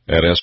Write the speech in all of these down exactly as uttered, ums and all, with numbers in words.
at S.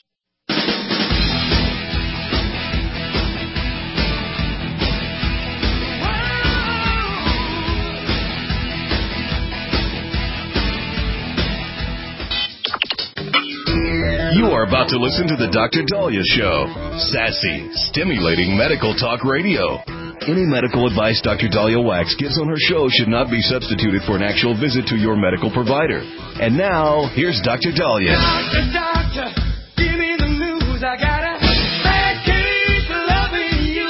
You are about to listen to the Doctor Dahlia Show. Sassy, stimulating medical talk radio. Any medical advice Doctor Dahlia Wax gives on her show should not be substituted for an actual visit to your medical provider. And now, here's Doctor Dahlia. Doctor, doctor, give me the news. I got a bad case of loving you.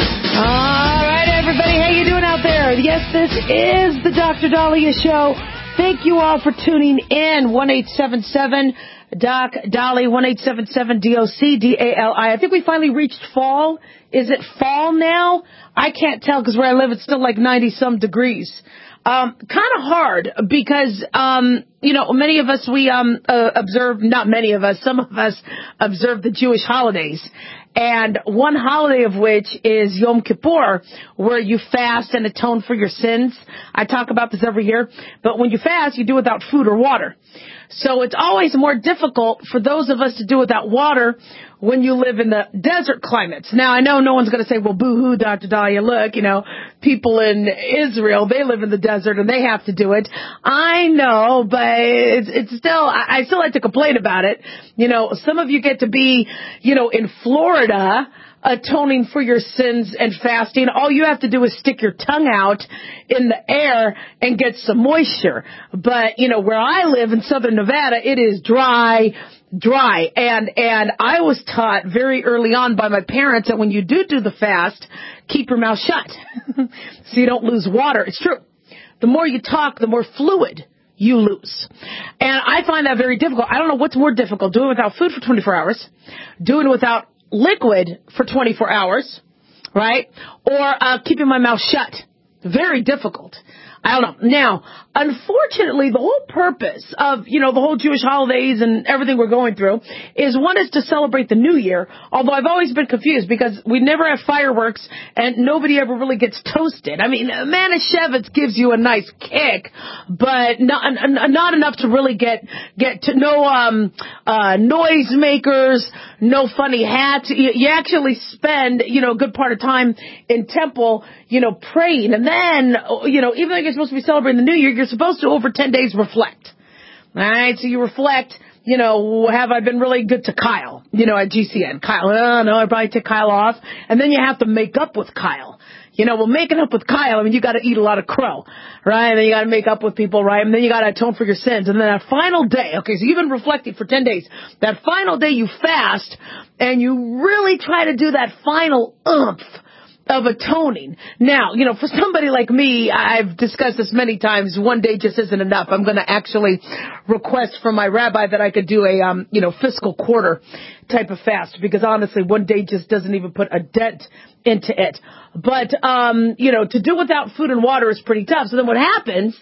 All right, everybody, how you doing out there? Yes, this is the Doctor Dahlia Show. Thank you all for tuning in. one eight seven seven Doc Dolly, one eight seven seven D O C D A L I. I think we finally reached fall. Is it fall now? I can't tell because where I live it's still like ninety-some degrees. Um, kind of hard because, um, you know, many of us, we um, uh, observe, not many of us, some of us observe the Jewish holidays. And one holiday of which is Yom Kippur, where you fast and atone for your sins. I talk about this every year. But when you fast, you do it without food or water. So it's always more difficult for those of us to do without water when you live in the desert climates. Now, I know no one's going to say, well, boo-hoo, Doctor Dahlia, look, you know, people in Israel, they live in the desert and they have to do it. I know, but it's, it's still, I, I still like to complain about it. You know, some of you get to be, you know, in Florida, atoning for your sins and fasting. All you have to do is stick your tongue out in the air and get some moisture. But, you know, where I live in southern Nevada, it is dry, dry. And, and I was taught very early on by my parents that when you do do the fast, keep your mouth shut so you don't lose water. It's true. The more you talk, the more fluid you lose. And I find that very difficult. I don't know what's more difficult, doing it without food for twenty-four hours, doing it without liquid for twenty-four hours, right? Or uh, keeping my mouth shut. Very difficult. I don't know. Now, unfortunately, the whole purpose of, you know, the whole Jewish holidays and everything we're going through is one is to celebrate the New Year, although I've always been confused because we never have fireworks and nobody ever really gets toasted. I mean, Manischewitz gives you a nice kick, but not, not enough to really get, get to no, um, uh, noisemakers, no funny hats. You, you actually spend, you know, a good part of time in temple, you know, praying. And then, you know, even though you're supposed to be celebrating the New Year, you're supposed to, over ten days, reflect. All right, so you reflect, you know, have I been really good to Kyle, you know, at G C N? Kyle, oh, no, I probably took Kyle off. And then you have to make up with Kyle. You know, well, making up with Kyle, I mean, you got to eat a lot of crow, right? And then you got to make up with people, right? And then you got to atone for your sins. And then that final day, okay, so you've been reflecting for ten days. That final day you fast, and you really try to do that final oomph of atoning. Now, you know, for somebody like me, I've discussed this many times, one day just isn't enough. I'm going to actually request from my rabbi that I could do a, um, you know, fiscal quarter type of fast, because honestly, one day just doesn't even put a dent into it. But, um, you know, to do without food and water is pretty tough. So then what happens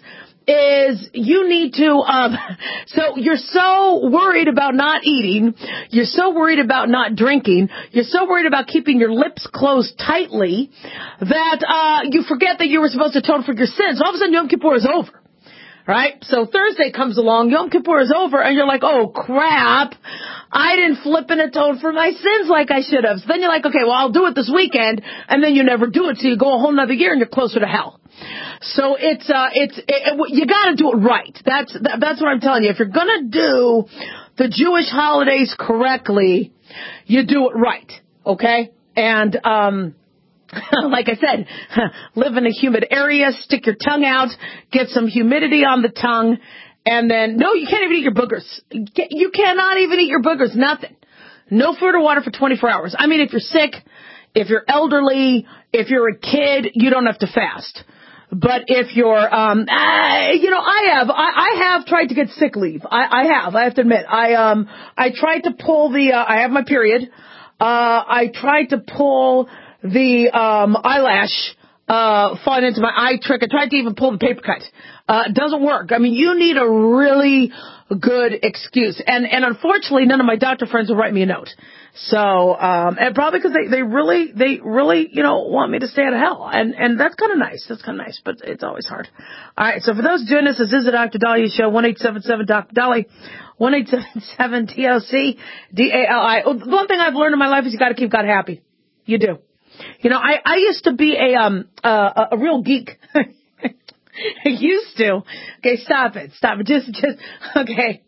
is you need to, um, so you're so worried about not eating, you're so worried about not drinking, you're so worried about keeping your lips closed tightly that, uh, you forget that you were supposed to atone for your sins. All of a sudden, Yom Kippur is over. Right? So Thursday comes along, Yom Kippur is over, and you're like, oh, crap, I didn't flip and atone for my sins like I should have. So then you're like, okay, well, I'll do it this weekend, and then you never do it, so you go a whole nother year, and you're closer to hell. So it's, uh, it's, it, it, you gotta do it right. That's, that, that's what I'm telling you. If you're gonna do the Jewish holidays correctly, you do it right. Okay? And, um, like I said, live in a humid area, stick your tongue out, get some humidity on the tongue, and then, no, you can't even eat your boogers. You cannot even eat your boogers, nothing. No food or water for twenty-four hours. I mean, if you're sick, if you're elderly, if you're a kid, you don't have to fast. But if you're, um, uh, you know, I have, I, I have tried to get sick leave. I, I have, I have to admit. I, um, I tried to pull the, uh, I have my period. Uh, I tried to pull the um eyelash uh falling into my eye trick. I tried to even pull the paper cut. Uh, it doesn't work. I mean, you need a really good excuse. And and unfortunately, none of my doctor friends will write me a note. So, um, and probably because they, they really, they really, you know, want me to stay out of hell. And, and that's kind of nice. That's kind of nice, but it's always hard. All right. So for those doing this, this is the Doctor Dahlia Show, one eight seven seven Doctor Dolly, one eight seven seven D O C D A L I. The one thing I've learned in my life is you got to keep God happy. You do. You know, I, I used to be a, um, uh, a real geek. I used to. Okay. Stop it. Stop it. Just, just, okay.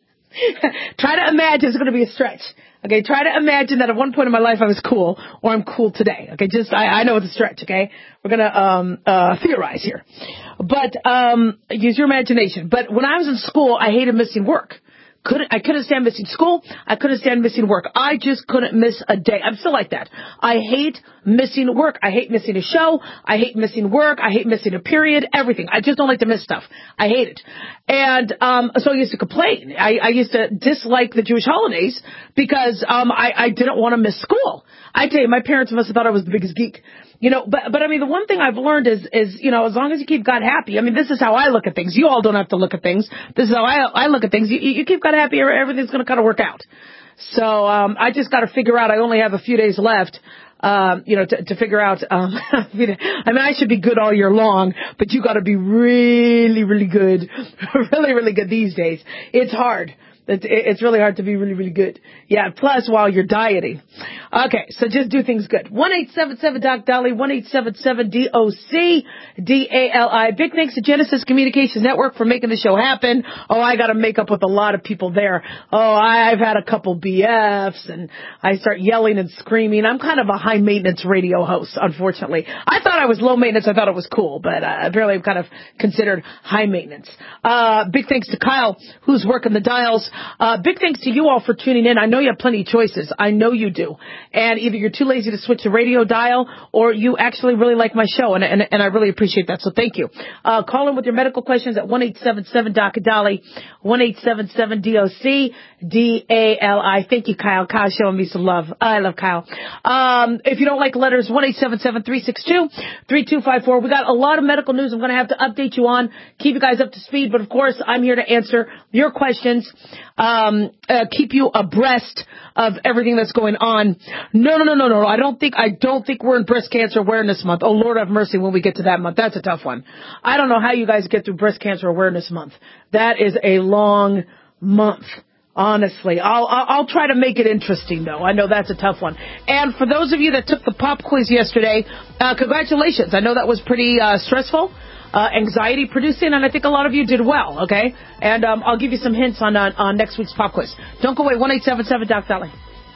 Try to imagine it's going to be a stretch. Okay, try to imagine that at one point in my life I was cool, or I'm cool today. Okay, just, I, I know it's a stretch, okay? We're going to um uh theorize here. But um use your imagination. But when I was in school, I hated missing work. Couldn't, I couldn't stand missing school. I couldn't stand missing work. I just couldn't miss a day. I'm still like that. I hate missing work. I hate missing a show. I hate missing work. I hate missing a period. Everything. I just don't like to miss stuff. I hate it. And, um, so I used to complain. I, I used to dislike the Jewish holidays because, um, I, I didn't want to miss school. I tell you, my parents must have thought I was the biggest geek. You know, but, but I mean, the one thing I've learned is, is, you know, as long as you keep God happy, I mean, this is how I look at things. You all don't have to look at things. This is how I, I look at things. You, you keep God happy, everything's going to kind of work out. So, um, I just got to figure out, I only have a few days left, um, you know, to, to figure out, um, I mean, I should be good all year long, but you got to be really, really good, really, really good these days. It's hard. It's really hard to be really, really good. Yeah, plus while you're dieting. Okay, so just do things good. one eight seven seven Doc Dolly, one eight seven seven D O C D A L I. Big thanks to Genesis Communications Network for making the show happen. Oh, I got to make up with a lot of people there. Oh, I've had a couple B Fs, and I start yelling and screaming. I'm kind of a high-maintenance radio host, unfortunately. I thought I was low maintenance. I thought it was cool, but uh, apparently I'm kind of considered high maintenance. Uh, big thanks to Kyle, who's working the dials. Uh, big thanks to you all for tuning in. I know you have plenty of choices. I know you do. And either you're too lazy to switch the radio dial, or you actually really like my show, and, and, and I really appreciate that. So thank you. Uh, call in with your medical questions at one eight seven seven Doc Dolly, one eight seven seven D O C D A L I. Thank you, Kyle. Kyle's showing me some love. I love Kyle. Um, if you don't like letters, one eight seven seven three six two three two five four. We got a lot of medical news I'm going to have to update you on, keep you guys up to speed. But of course, I'm here to answer your questions. Um, uh, keep you abreast of everything that's going on. No, no, no, no, no. I don't think, I don't think we're in Breast Cancer Awareness Month. Oh, Lord have mercy when we get to that month. That's a tough one. I don't know how you guys get through Breast Cancer Awareness Month. That is a long month. Honestly, I'll, I'll I'll try to make it interesting, though. I know that's a tough one. And for those of you that took the pop quiz yesterday, uh, congratulations. I know that was pretty uh, stressful. Uh, anxiety producing, and I think a lot of you did well, okay? And um, I'll give you some hints on, on on next week's pop quiz. Don't go away, one eight seven seven Doc Dolly.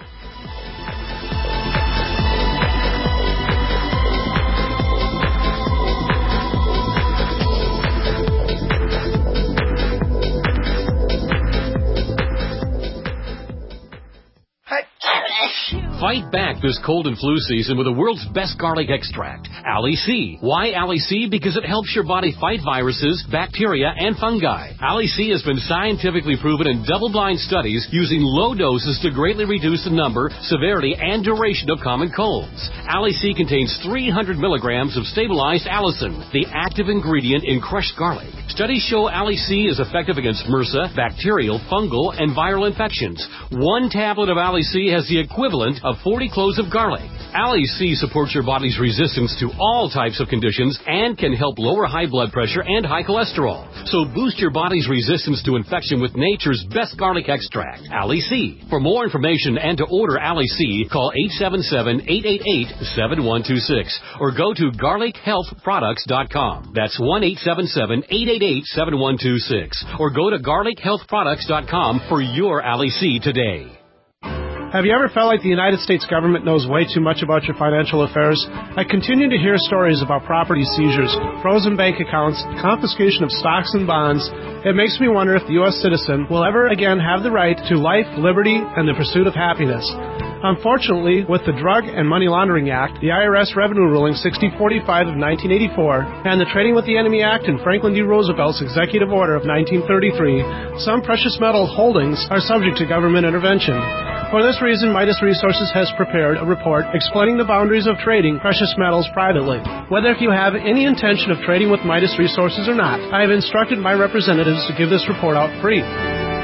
Fight back this cold and flu season with the world's best garlic extract, Ali C. Why Ali C? Because it helps your body fight viruses, bacteria, and fungi. Ali C has been scientifically proven in double-blind studies using low doses to greatly reduce the number, severity, and duration of common colds. Ali C contains three hundred milligrams of stabilized allicin, the active ingredient in crushed garlic. Studies show Ali C is effective against MRSA, bacterial, fungal, and viral infections. One tablet of Ali C has the equivalent of forty cloves of garlic. Ali C supports your body's resistance to all types of conditions and can help lower high blood pressure and high cholesterol. So boost your body's resistance to infection with nature's best garlic extract, Ali C. For more information and to order Ali C, call eight seven seven, eight eight eight, seven one two six or go to garlic health products dot com. That's one eight seven seven, eight eight eight, seven one two six or go to garlic health products dot com for your Ali C today. Have you ever felt like the United States government knows way too much about your financial affairs? I continue to hear stories about property seizures, frozen bank accounts, confiscation of stocks and bonds. It makes me wonder if the U S citizen will ever again have the right to life, liberty, and the pursuit of happiness. Unfortunately, with the Drug and Money Laundering Act, the I R S Revenue Ruling sixty forty-five of nineteen eighty-four, and the Trading with the Enemy Act and Franklin D. Roosevelt's Executive Order of nineteen thirty-three, some precious metal holdings are subject to government intervention. For this reason, Midas Resources has prepared a report explaining the boundaries of trading precious metals privately. Whether if you have any intention of trading with Midas Resources or not, I have instructed my representatives to give this report out free.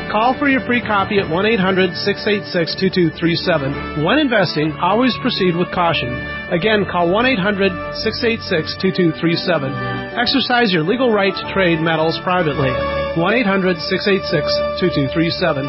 Call for your free copy at one eight hundred six eight six two two three seven. When investing, always proceed with caution. Again, call one eight hundred six eight six two two three seven. Exercise your legal right to trade metals privately. one eight hundred six eight six two two three seven.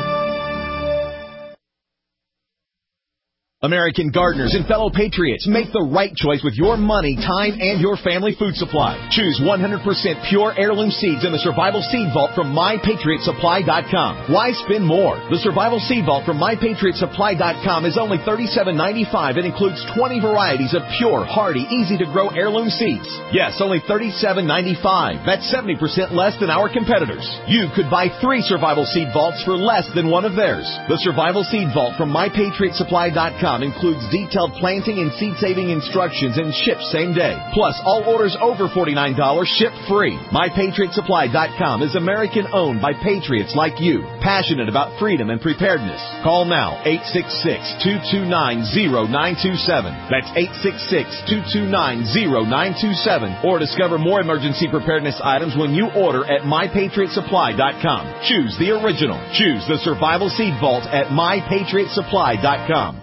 American gardeners and fellow patriots, make the right choice with your money, time, and your family food supply. Choose one hundred percent pure heirloom seeds in the Survival Seed Vault from my patriot supply dot com. Why spend more? The Survival Seed Vault from my patriot supply dot com is only thirty-seven ninety-five and includes twenty varieties of pure, hardy, easy-to-grow heirloom seeds. Yes, only thirty-seven ninety-five. That's seventy percent less than our competitors. You could buy three Survival Seed Vaults for less than one of theirs. The Survival Seed Vault from my patriot supply dot com includes detailed planting and seed-saving instructions and ships same day. Plus, all orders over forty-nine dollars ship free. my patriot supply dot com is American-owned by patriots like you, passionate about freedom and preparedness. Call now, eight six six, two two nine, zero nine two seven. That's eight six six, two two nine, zero nine two seven. Or discover more emergency preparedness items when you order at my patriot supply dot com. Choose the original. Choose the Survival Seed Vault at my patriot supply dot com.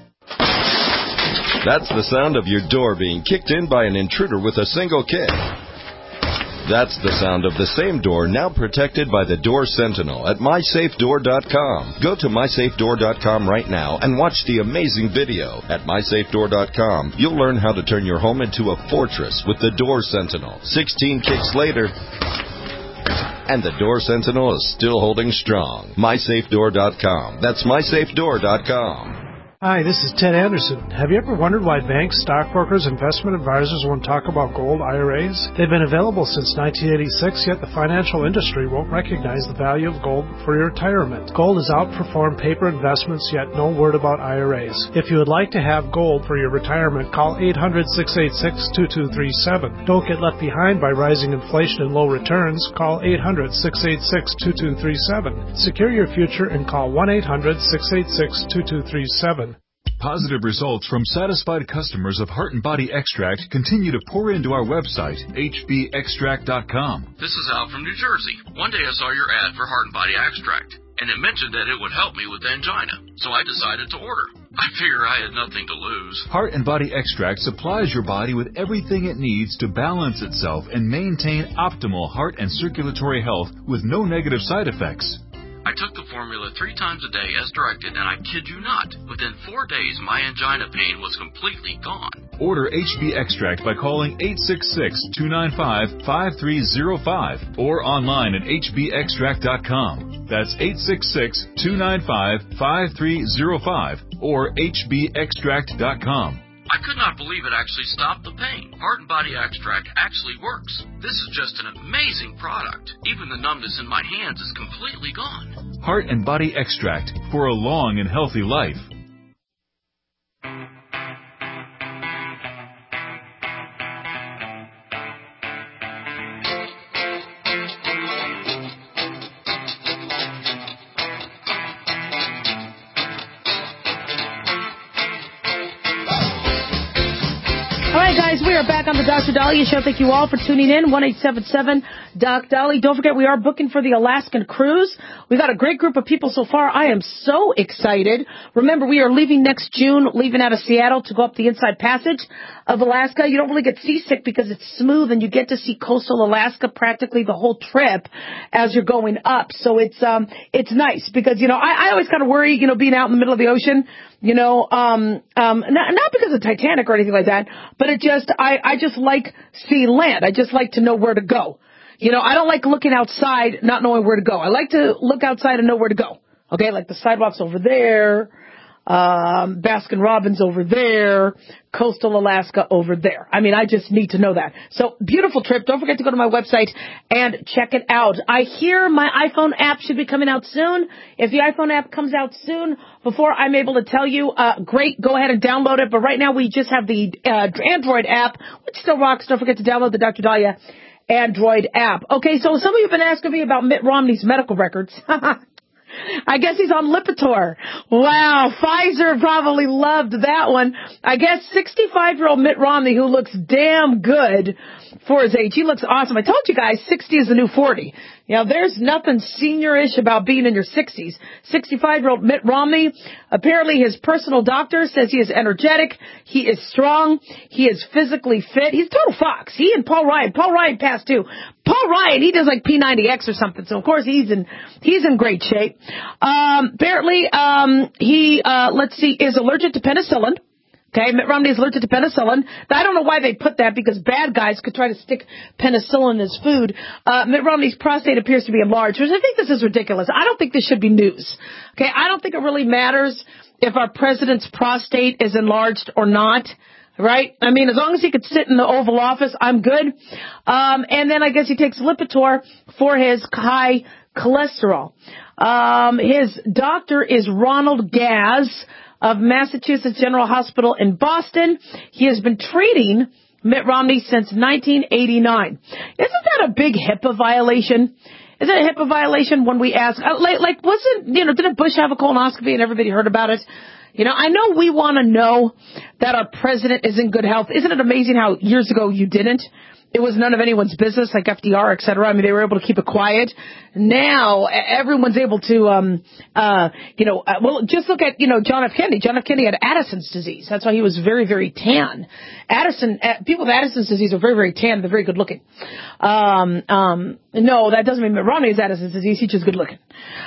That's the sound of your door being kicked in by an intruder with a single kick. That's the sound of the same door now protected by the Door Sentinel at my safe door dot com. Go to my safe door dot com right now and watch the amazing video. At my safe door dot com, you'll learn how to turn your home into a fortress with the Door Sentinel. sixteen kicks later, and the Door Sentinel is still holding strong. my safe door dot com. That's my safe door dot com. Hi, this is Ted Anderson. Have you ever wondered why banks, stockbrokers, investment advisors won't talk about gold I R As? They've been available since nineteen eighty-six, yet the financial industry won't recognize the value of gold for your retirement. Gold has outperformed paper investments, yet no word about I R As. If you would like to have gold for your retirement, call eight hundred, six eight six, two two three seven. Don't get left behind by rising inflation and low returns. Call eight hundred, six eight six, two two three seven. Secure your future and call one eight hundred, six eight six, two two three seven. Positive results from satisfied customers of Heart and Body Extract continue to pour into our website, H B extract dot com. This is Al from New Jersey. One day I saw your ad for Heart and Body Extract, and it mentioned that it would help me with angina, so I decided to order. I figure I had nothing to lose. Heart and Body Extract supplies your body with everything it needs to balance itself and maintain optimal heart and circulatory health with no negative side effects. I took the formula three times a day as directed, and I kid you not, within four days my angina pain was completely gone. Order H B Extract by calling eight six six, two nine five, five three zero five or online at H B extract dot com. That's eight six six, two nine five, five three zero five or H B extract dot com. I could not believe it actually stopped the pain. Heart and Body Extract actually works. This is just an amazing product. Even the numbness in my hands is completely gone. Heart and Body Extract for a long and healthy life. Guys, we are back on the Doctor Dahlia Show. Thank you all for tuning in. one eight seven seven Doc Dolly. Don't forget, we are booking for the Alaskan cruise. We got a great group of people so far. I am so excited. Remember, we are leaving next June, leaving out of Seattle to go up the Inside Passage of Alaska. You don't really get seasick because it's smooth, and you get to see coastal Alaska practically the whole trip as you're going up. So it's um it's nice because, you know, I, I always kind of worry, you know, being out in the middle of the ocean. You know, um, um, not, not because of Titanic or anything like that, but it just, I, I just like seeing land. I just like to know where to go. You know, I don't like looking outside, not knowing where to go. I like to look outside and know where to go. Okay, like the sidewalks over there, um, Baskin Robbins over there, coastal Alaska over there. I mean, I just need to know that. So, beautiful trip. Don't forget to go to my website and check it out. I hear my iPhone app should be coming out soon. If the iPhone app comes out soon, before I'm able to tell you, uh, great, go ahead and download it. But right now we just have the uh, Android app, which still rocks. Don't forget to download the Doctor Dahlia Android app. Okay, so some of you have been asking me about Mitt Romney's medical records. I guess he's on Lipitor. Wow, Pfizer probably loved that one. I guess sixty-five-year-old Mitt Romney, who looks damn good, for his age. He looks awesome. I told you guys, sixty is the new forty. You know, there's nothing seniorish about being in your sixties. sixty-five-year-old Mitt Romney, apparently his personal doctor says he is energetic, he is strong, he is physically fit. He's a total fox. He and Paul Ryan. Paul Ryan passed too. Paul Ryan, he does like P ninety X or something, so of course he's in he's in great shape. Um, apparently, um, he, uh, let's see, is allergic to penicillin. Okay, Mitt Romney is allergic to penicillin. I don't know why they put that, because bad guys could try to stick penicillin in his food. Uh, Mitt Romney's prostate appears to be enlarged, which I think this is ridiculous. I don't think this should be news. Okay, I don't think it really matters if our president's prostate is enlarged or not. Right? I mean, as long as he could sit in the Oval Office, I'm good. Um, and then I guess he takes Lipitor for his high cholesterol. Um, his doctor is Ronald Gaz of Massachusetts General Hospital in Boston. He has been treating Mitt Romney since nineteen eighty-nine. Isn't that a big HIPAA violation? Is it a HIPAA violation when we ask, uh, like, like, wasn't, you know, didn't Bush have a colonoscopy and everybody heard about it? You know, I know we want to know that our president is in good health. Isn't it amazing how years ago you didn't? It was none of anyone's business, like F D R, et cetera. I mean, they were able to keep it quiet. Now, everyone's able to, um, uh, you know, uh, well, just look at, you know, John F. Kennedy. John F. Kennedy had Addison's disease. That's why he was very, very tan. Addison, uh, people with Addison's disease are very, very tan. They're very good looking. Um, um, no, that doesn't mean Mitt Romney has Addison's disease. He's just good looking.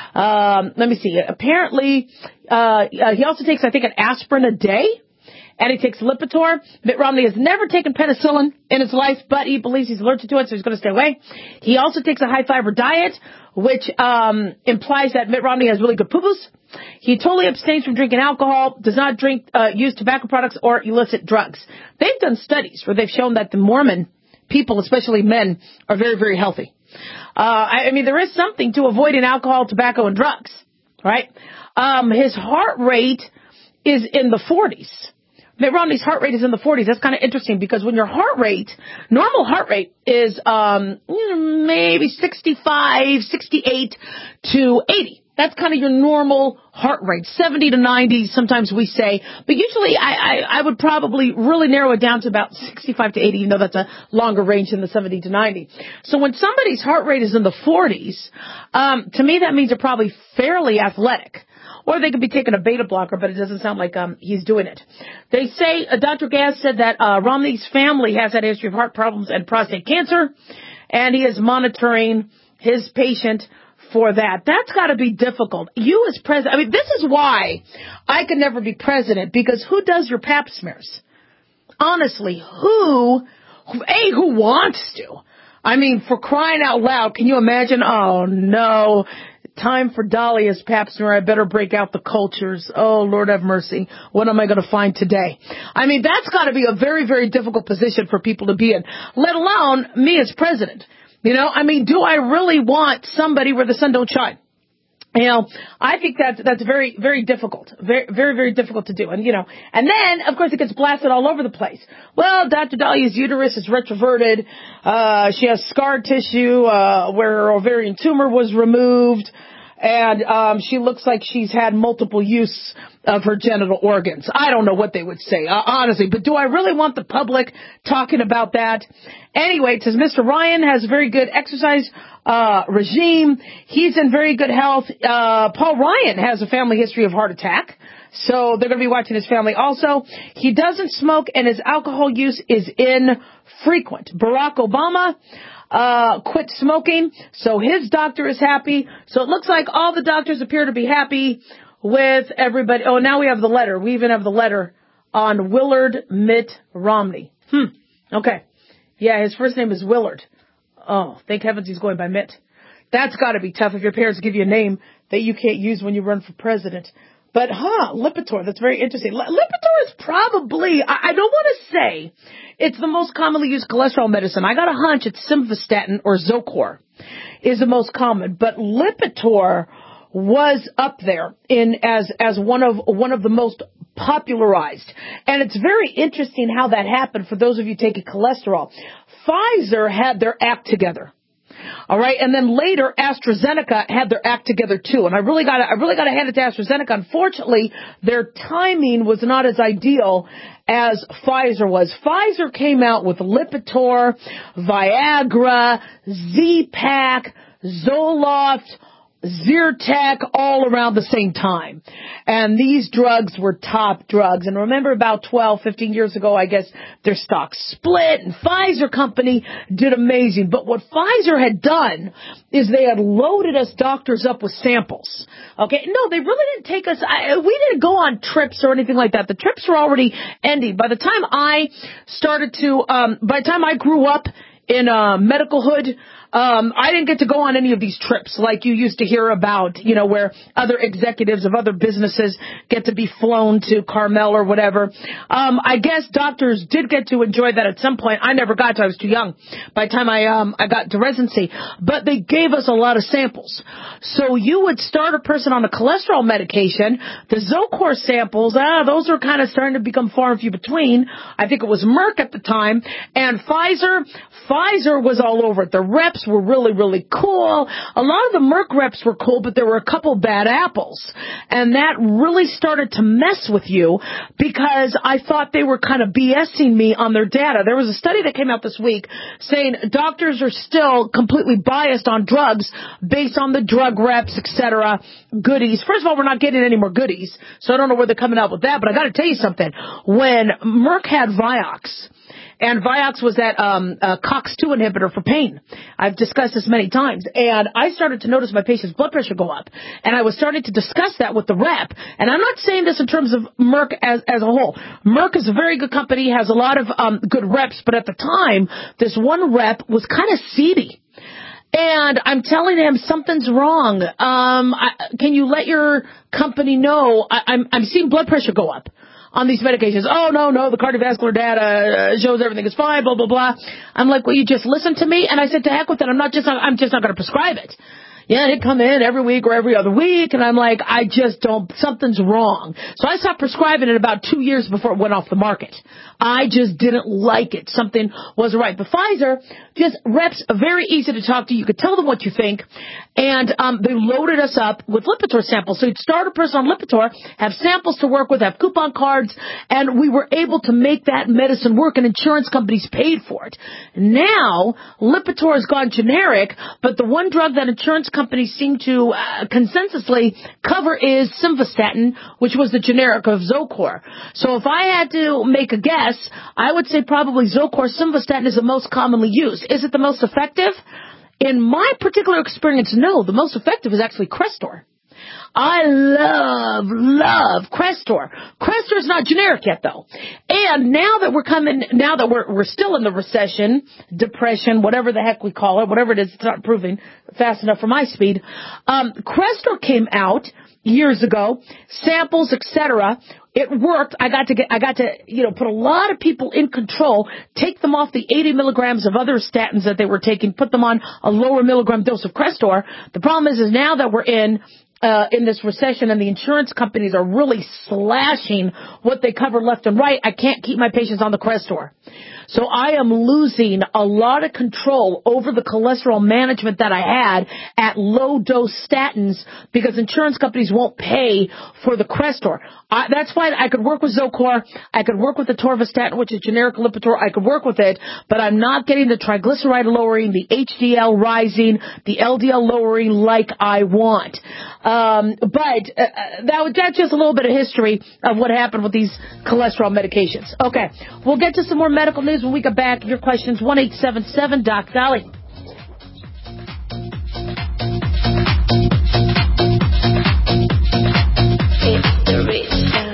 Um, let me see. Apparently, uh, uh, he also takes, I think, an aspirin a day. And he takes Lipitor. Mitt Romney has never taken penicillin in his life, but he believes he's allergic to it, so he's going to stay away. He also takes a high-fiber diet, which um implies that Mitt Romney has really good poo-poos. He totally abstains from drinking alcohol, does not drink, uh, use tobacco products or illicit drugs. They've done studies where they've shown that the Mormon people, especially men, are very, very healthy. Uh, I, I mean, there is something to avoiding alcohol, tobacco, and drugs, right? Um, his heart rate is in the forties. Mitt Romney's heart rate is in the forties. That's kind of interesting, because when your heart rate, normal heart rate is um maybe sixty-five, sixty-eight to eighty. That's kind of your normal heart rate, seventy to ninety, sometimes we say. But usually I, I, I would probably really narrow it down to about sixty-five to eighty. You know, that's a longer range than the seventy to ninety. So when somebody's heart rate is in the forties, um, to me that means they're probably fairly athletic. Or they could be taking a beta blocker, but it doesn't sound like um he's doing it. They say, uh, Doctor Gaz said that uh Romney's family has had a history of heart problems and prostate cancer, and he is monitoring his patient for that. That's got to be difficult. You as president, I mean, this is why I could never be president, because who does your pap smears? Honestly, who, A, who wants to? I mean, for crying out loud, can you imagine? Oh, no. Time for Dahlia's pap smear. I better break out the cultures. Oh, Lord have mercy. What am I going to find today? I mean, that's got to be a very, very difficult position for people to be in, let alone me as president. You know, I mean, do I really want somebody where the sun don't shine? You know, I think that's, that's very, very difficult. Very, very, very difficult to do. And, you know, and then, of course, it gets blasted all over the place. Well, Doctor Dahlia's uterus is retroverted. Uh, she has scar tissue, uh, where her ovarian tumor was removed. And, um, she looks like she's had multiple use of her genital organs. I don't know what they would say, uh, honestly. But do I really want the public talking about that? Anyway, it says Mister Ryan has a very good exercise uh regime. He's in very good health. Uh Paul Ryan has a family history of heart attack, so they're going to be watching his family also. He doesn't smoke, and his alcohol use is infrequent. Barack Obama uh quit smoking, so his doctor is happy. So it looks like all the doctors appear to be happy with everybody. Oh, now we have the letter. We even have the letter on Willard Mitt Romney. Hmm. Okay. Yeah, his first name is Willard. Oh, thank heavens he's going by Mitt. That's got to be tough if your parents give you a name that you can't use when you run for president. But, huh, Lipitor, that's very interesting. Lipitor is probably, I, I don't want to say it's the most commonly used cholesterol medicine. I got a hunch it's Simvastatin or Zocor is the most common. But Lipitor was up there in as as one of one of the most popularized. And it's very interesting how that happened for those of you taking cholesterol. Pfizer had their act together. All right, and then later AstraZeneca had their act together too, and I really got I really got to hand it to AstraZeneca. Unfortunately, their timing was not as ideal as Pfizer was. Pfizer came out with Lipitor, Viagra, Z-Pak, Zoloft, Zyrtec, all around the same time. And these drugs were top drugs. And remember about twelve, fifteen years ago, I guess, their stock split and Pfizer company did amazing. But what Pfizer had done is they had loaded us doctors up with samples. Okay, no, they really didn't take us, I, we didn't go on trips or anything like that. The trips were already ending. By the time I started to, um, by the time I grew up in uh, medical hood, Um, I didn't get to go on any of these trips like you used to hear about, you know, where other executives of other businesses get to be flown to Carmel or whatever. Um, I guess doctors did get to enjoy that at some point. I never got to. I was too young by the time I, um, I got to residency. But they gave us a lot of samples. So you would start a person on a cholesterol medication. The Zocor samples, ah, those are kind of starting to become far and few between. I think it was Merck at the time. And Pfizer, Pfizer was all over it. The reps were really, really cool. A lot of the Merck reps were cool, but there were a couple bad apples. And that really started to mess with you because I thought they were kind of BSing me on their data. There was a study that came out this week saying doctors are still completely biased on drugs based on the drug reps, et cetera, goodies. First of all, we're not getting any more goodies, so I don't know where they're coming out with that, but I got to tell you something. When Merck had Vioxx, and Vioxx was that um, uh, COX two inhibitor for pain. I've discussed this many times. And I started to notice my patient's blood pressure go up. And I was starting to discuss that with the rep. And I'm not saying this in terms of Merck as, as a whole. Merck is a very good company, has a lot of um, good reps. But at the time, this one rep was kind of seedy. And I'm telling him something's wrong. Um, I, can you let your company know? I, I'm, I'm seeing blood pressure go up on these medications. Oh, no, no, the cardiovascular data shows everything is fine, blah, blah, blah. I'm like, well, you just listen to me? And I said, to heck with it. I'm not just, I'm just not going to prescribe it. Yeah, he'd come in every week or every other week, and I'm like, I just don't, something's wrong. So I stopped prescribing it about two years before it went off the market. I just didn't like it. Something wasn't right. But Pfizer, just reps, very easy to talk to. You could tell them what you think. And um, they loaded us up with Lipitor samples. So you'd start a person on Lipitor, have samples to work with, have coupon cards, and we were able to make that medicine work, and insurance companies paid for it. Now, Lipitor has gone generic, but the one drug that insurance companies seem to uh, consensusly cover is Simvastatin, which was the generic of Zocor. So if I had to make a guess, I would say probably Zocor Simvastatin is the most commonly used. Is it the most effective? In my particular experience, no. The most effective is actually Crestor. I love, love Crestor. Crestor is not generic yet, though. And now that we're coming, now that we're we're still in the recession, depression, whatever the heck we call it, whatever it is, it's not improving fast enough for my speed. Um, Crestor came out years ago, samples, et cetera. It worked. I got to get, I got to, you know, put a lot of people in control, take them off the eighty milligrams of other statins that they were taking, put them on a lower milligram dose of Crestor. The problem is, is now that we're in, Uh, in this recession and the insurance companies are really slashing what they cover left and right, I can't keep my patients on the Crestor. So I am losing a lot of control over the cholesterol management that I had at low-dose statins because insurance companies won't pay for the Crestor. I, that's why I could work with Zocor. I could work with the Torvastatin, which is generic Lipitor. I could work with it, but I'm not getting the triglyceride lowering, the H D L rising, the L D L lowering like I want. Um, but uh, that, that's just a little bit of history of what happened with these cholesterol medications. Okay, we'll get to some more medical news when we get back. Your questions, one eight seven seven Doc Dolly. It's the rich.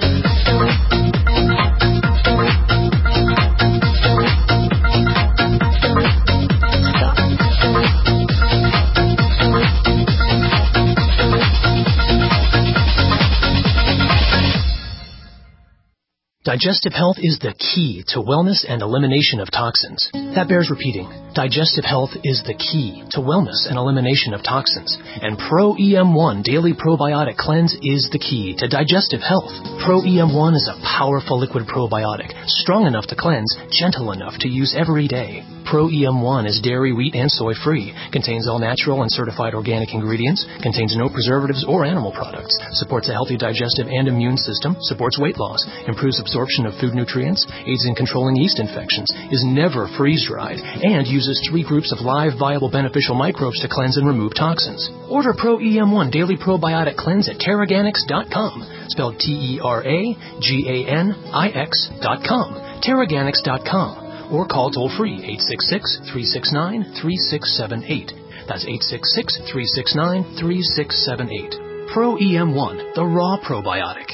Digestive health is the key to wellness and elimination of toxins. That bears repeating. Digestive health is the key to wellness and elimination of toxins. And Pro E M one Daily Probiotic Cleanse is the key to digestive health. Pro E M one is a powerful liquid probiotic, strong enough to cleanse, gentle enough to use every day. Pro E M one is dairy, wheat, and soy-free. Contains all natural and certified organic ingredients. Contains no preservatives or animal products. Supports a healthy digestive and immune system. Supports weight loss. Improves absorption of food nutrients. Aids in controlling yeast infections. Is never freeze-dried. And uses three groups of live, viable, beneficial microbes to cleanse and remove toxins. Order Pro E M one Daily Probiotic Cleanse at Terraganics dot com. Spelled T E R A G A N I X dot com. Terraganics dot com. Or call toll-free eight six six, three six nine, three six seven eight. That's eight six six, three six nine, three six seven eight. Pro E M one, the raw probiotic.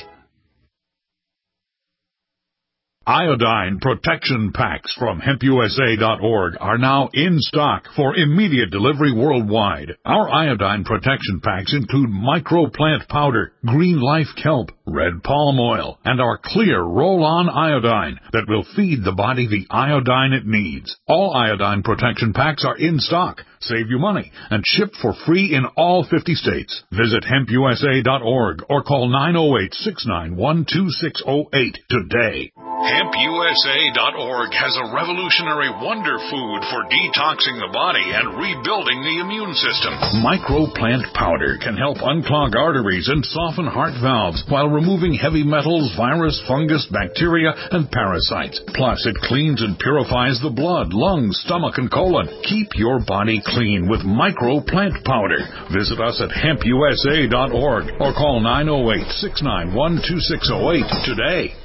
Iodine protection packs from hemp U S A dot org are now in stock for immediate delivery worldwide. Our iodine protection packs include microplant powder, green life kelp, red palm oil, and our clear roll-on iodine that will feed the body the iodine it needs. All iodine protection packs are in stock. Save you money and ship for free in all fifty states. Visit hemp U S A dot org or call nine oh eight, six nine one, two six oh eight today. hemp U S A dot org has a revolutionary wonder food for detoxing the body and rebuilding the immune system. Microplant powder can help unclog arteries and soften heart valves while removing heavy metals, virus, fungus, bacteria, and parasites. Plus, it cleans and purifies the blood, lungs, stomach, and colon. Keep your body clean with Microplant powder. Visit us at hemp U S A dot org or call nine oh eight, six nine one, two six oh eight today.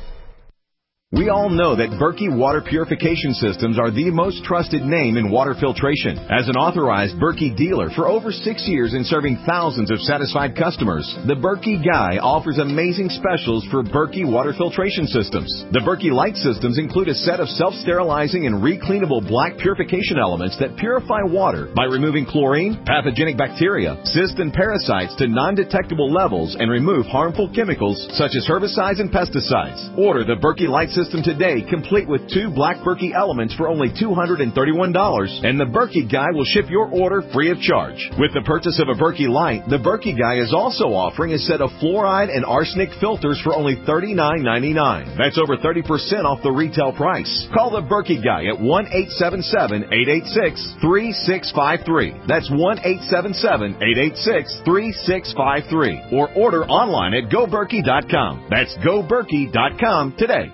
We all know that Berkey Water Purification Systems are the most trusted name in water filtration. As an authorized Berkey dealer for over six years and serving thousands of satisfied customers, the Berkey Guy offers amazing specials for Berkey Water Filtration Systems. The Berkey Light Systems include a set of self-sterilizing and recleanable black purification elements that purify water by removing chlorine, pathogenic bacteria, cysts, and parasites to non-detectable levels and remove harmful chemicals such as herbicides and pesticides. Order the Berkey Light Systems System today, complete with two black Berkey elements for only two hundred thirty-one dollars, and the Berkey Guy will ship your order free of charge. With the purchase of a Berkey Light, the Berkey Guy is also offering a set of fluoride and arsenic filters for only thirty-nine ninety-nine. That's over thirty percent off the retail price. Call the Berkey Guy at one eight seven seven, eight eight six, three six five three. That's one eight seven seven, eight eight six, three six five three. Or order online at go berkey dot com. That's go berkey dot com today.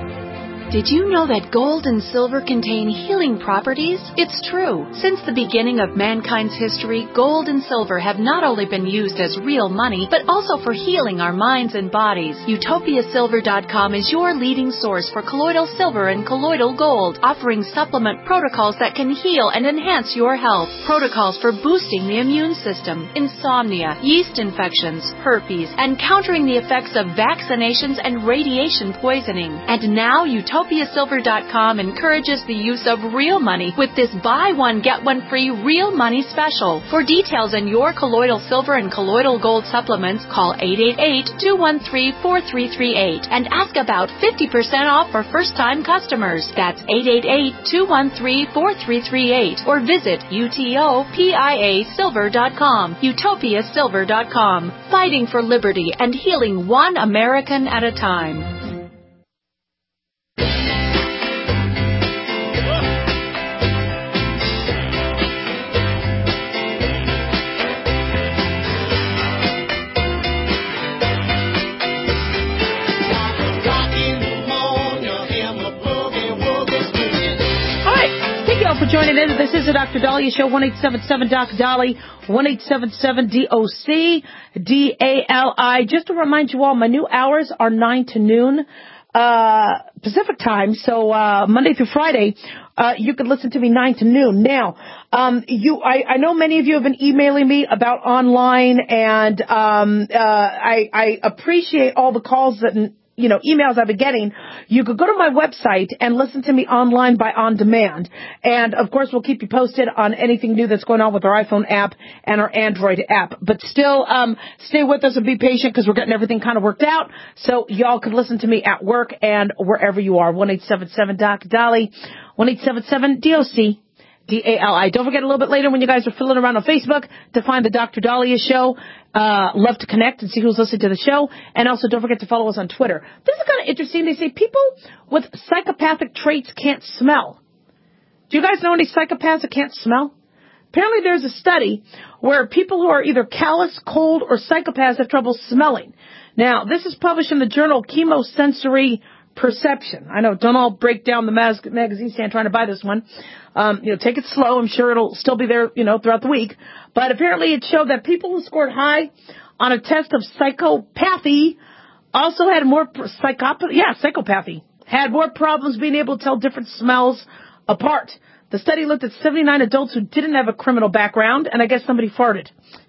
Did you know that gold and silver contain healing properties? It's true. Since the beginning of mankind's history, gold and silver have not only been used as real money, but also for healing our minds and bodies. Utopia Silver dot com is your leading source for colloidal silver and colloidal gold, offering supplement protocols that can heal and enhance your health. Protocols for boosting the immune system, insomnia, yeast infections, herpes, and countering the effects of vaccinations and radiation poisoning. And now Utopia Utopia Silver dot com encourages the use of real money with this buy one, get one free real money special. For details on your colloidal silver and colloidal gold supplements, call eight eight eight, two one three, four three three eight and ask about fifty percent off for first-time customers. That's eight eight eight, two one three, four three three eight or visit utopia silver dot com. Utopia Silver dot com. Fighting for liberty and healing one American at a time. For joining in. This is the Doctor Dahlia Show, one eight seven seven Doc Dolly, one eight seven seven D O C D A L I. Just to remind you all, my new hours are nine to noon uh Pacific time, so uh Monday through Friday, uh you can listen to me nine to noon. Now, um you I, I know many of you have been emailing me about online, and um uh I, I appreciate all the calls that you know, emails I've been getting. You could go to my website and listen to me online by on demand. And of course, we'll keep you posted on anything new that's going on with our iPhone app and our Android app. But still, um, stay with us and be patient because we're getting everything kind of worked out. So y'all can listen to me at work and wherever you are. one eight seven seven Doc Dolly, one eight seven seven D O C D A L I. Don't forget a little bit later when you guys are fiddling around on Facebook to find the Doctor Dahlia Show. Uh, love to connect and see who's listening to the show. And also don't forget to follow us on Twitter. This is kind of interesting. They say people with psychopathic traits can't smell. Do you guys know any psychopaths that can't smell? Apparently there's a study where people who are either callous, cold, or psychopaths have trouble smelling. Now, this is published in the journal Chemosensory Perception. I know, don't all break down the mag- magazine stand trying to buy this one. Um, you know, take it slow. I'm sure it'll still be there, you know, throughout the week. But apparently it showed that people who scored high on a test of psychopathy also had more, psychopathy, yeah, psychopathy, had more problems being able to tell different smells apart. The study looked at seventy-nine adults who didn't have a criminal background, and I guess somebody farted.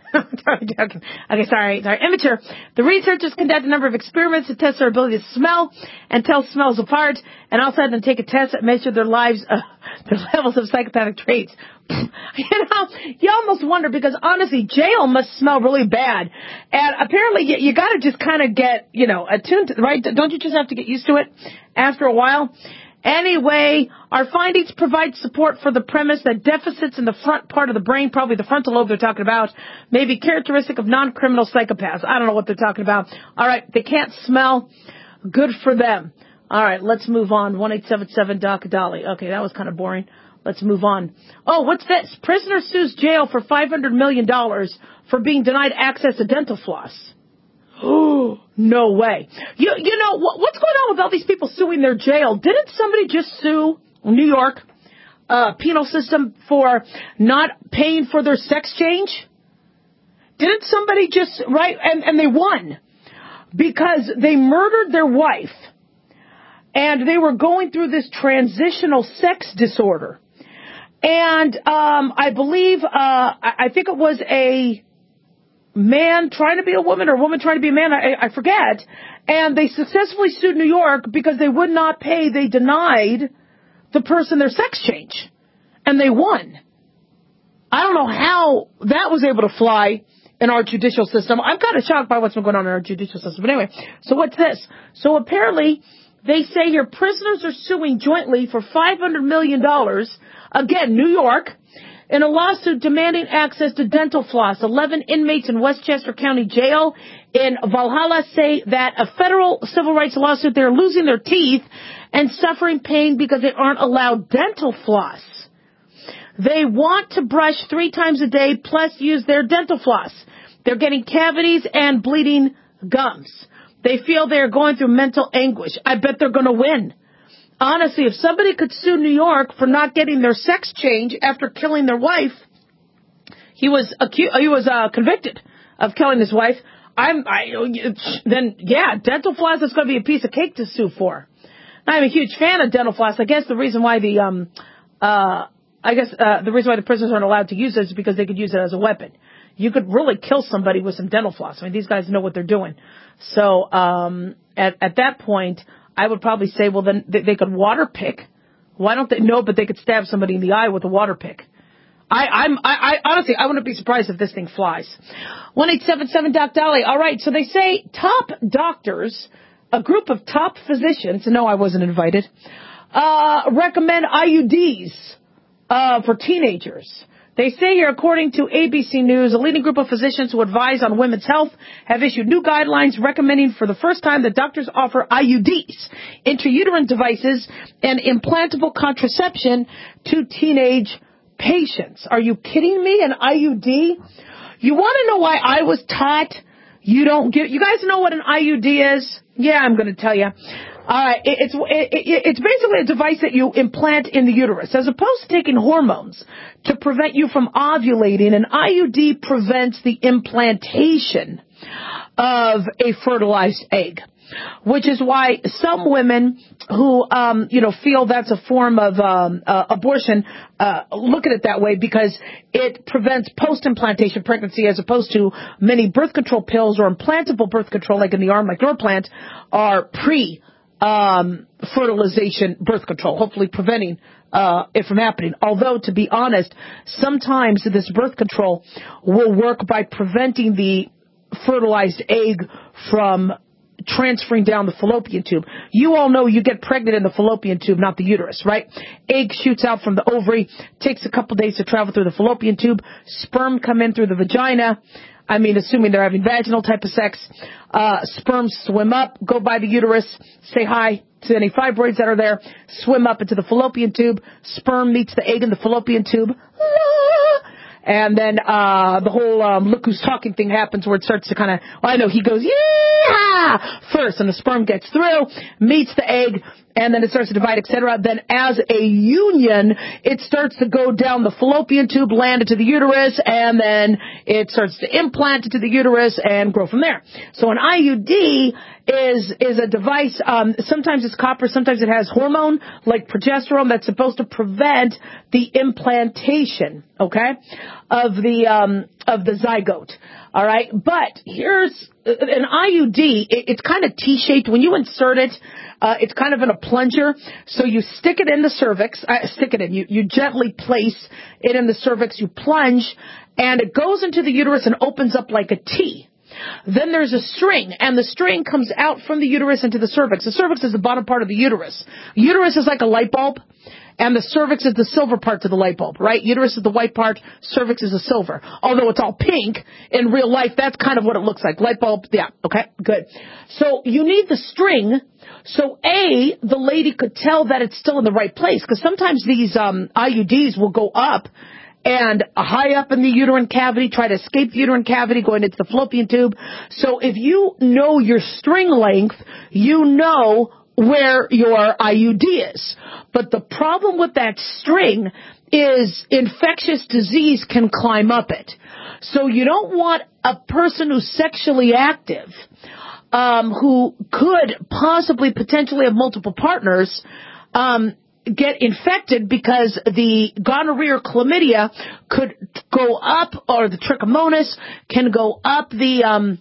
Okay, sorry, sorry. Immature. The researchers conducted a number of experiments to test their ability to smell and tell smells apart, and also had them take a test that measured their lives, uh, their levels of psychopathic traits. You know, you almost wonder, because honestly, jail must smell really bad, and apparently you, you got to just kind of get, you know, attuned to, right? Don't you just have to get used to it after a while? Anyway, our findings provide support for the premise that deficits in the front part of the brain, probably the frontal lobe they're talking about, may be characteristic of non-criminal psychopaths. I don't know what they're talking about. All right, they can't smell. Good for them. All right, let's move on. one eight seven seven Doc Dolly. Okay, that was kind of boring. Let's move on. Oh, what's this? Prisoner sues jail for five hundred million dollars for being denied access to dental floss. Oh, no way. You you know, what's going on with all these people suing their jail? Didn't somebody just sue New York uh, penal system for not paying for their sex change? Didn't somebody just, right, and, and they won because they murdered their wife and they were going through this transitional sex disorder. And um, I believe, uh, I think it was a man trying to be a woman or a woman trying to be a man, I, I forget, and they successfully sued New York because they would not pay. They denied the person their sex change, and they won. I don't know how that was able to fly in our judicial system. I'm kind of shocked by what's been going on in our judicial system. But anyway, so what's this? So apparently they say here prisoners are suing jointly for five hundred million dollars, again, New York, in a lawsuit demanding access to dental floss. eleven inmates in Westchester County Jail in Valhalla say that a federal civil rights lawsuit, they're losing their teeth and suffering pain because they aren't allowed dental floss. They want to brush three times a day plus use their dental floss. They're getting cavities and bleeding gums. They feel they're going through mental anguish. I bet they're going to win. Honestly, if somebody could sue New York for not getting their sex change after killing their wife, he was acu- he was uh, convicted of killing his wife. I'm I, then yeah, dental floss is going to be a piece of cake to sue for. I'm a huge fan of dental floss. I guess the reason why the um uh I guess uh, the reason why the prisoners aren't allowed to use it is because they could use it as a weapon. You could really kill somebody with some dental floss. I mean, these guys know what they're doing. So um at at that point, I would probably say, well, then they could water pick. Why don't they? No, but they could stab somebody in the eye with a water pick. I, I'm, I, I honestly, I wouldn't be surprised if this thing flies. one eight seven seven Doc Dolly. All right, so they say top doctors, a group of top physicians, no, I wasn't invited, uh, recommend I U Ds uh, for teenagers. They say here, according to A B C News, a leading group of physicians who advise on women's health have issued new guidelines recommending for the first time that doctors offer I U Ds, intrauterine devices, and implantable contraception to teenage patients. Are you kidding me? An I U D? You want to know why I was taught you don't get... You guys know what an I U D is? Yeah, I'm going to tell you. Uh, it, it's it, it, it's basically a device that you implant in the uterus. As opposed to taking hormones to prevent you from ovulating, an I U D prevents the implantation of a fertilized egg, which is why some women who, um, you know, feel that's a form of um, uh, abortion uh, look at it that way because it prevents post-implantation pregnancy as opposed to many birth control pills or implantable birth control, like in the arm, like Norplant, are pre Um, fertilization birth control, hopefully preventing uh, it from happening. Although, to be honest, sometimes this birth control will work by preventing the fertilized egg from transferring down the fallopian tube. You all know you get pregnant in the fallopian tube, not the uterus, right? Egg shoots out from the ovary, takes a couple days to travel through the fallopian tube, sperm come in through the vagina, I mean, assuming they're having vaginal type of sex, uh, sperms swim up, go by the uterus, say hi to any fibroids that are there, swim up into the fallopian tube, sperm meets the egg in the fallopian tube, and then uh the whole um, look who's talking thing happens where it starts to kind of, well, I know he goes, yeah, first, and the sperm gets through, meets the egg, and then it starts to divide, et cetera. Then as a union, it starts to go down the fallopian tube, land into the uterus, and then it starts to implant into the uterus and grow from there. So an I U D is is a device, um, sometimes it's copper, sometimes it has hormone, like progesterone, that's supposed to prevent the implantation, okay, of the um, of the zygote. All right, but here's an I U D. It, it's kind of T-shaped. When you insert it, uh, it's kind of in a plunger. So you stick it in the cervix. Uh, stick it in. You you gently place it in the cervix. You plunge, and it goes into the uterus and opens up like a T. Then there's a string, and the string comes out from the uterus into the cervix. The cervix is the bottom part of the uterus. Uterus is like a light bulb, and the cervix is the silver part to the light bulb, right? Uterus is the white part, cervix is the silver. Although it's all pink, in real life, that's kind of what it looks like. Light bulb, yeah, okay, good. So you need the string, so A, the lady could tell that it's still in the right place, because sometimes these um, I U Ds will go up, and high up in the uterine cavity, try to escape the uterine cavity, going into the fallopian tube. So if you know your string length, you know where your I U D is. But the problem with that string is infectious disease can climb up it. So you don't want a person who's sexually active, um, who could possibly potentially have multiple partners, um, get infected, because the gonorrhea or chlamydia could go up, or the trichomonas can go up the um,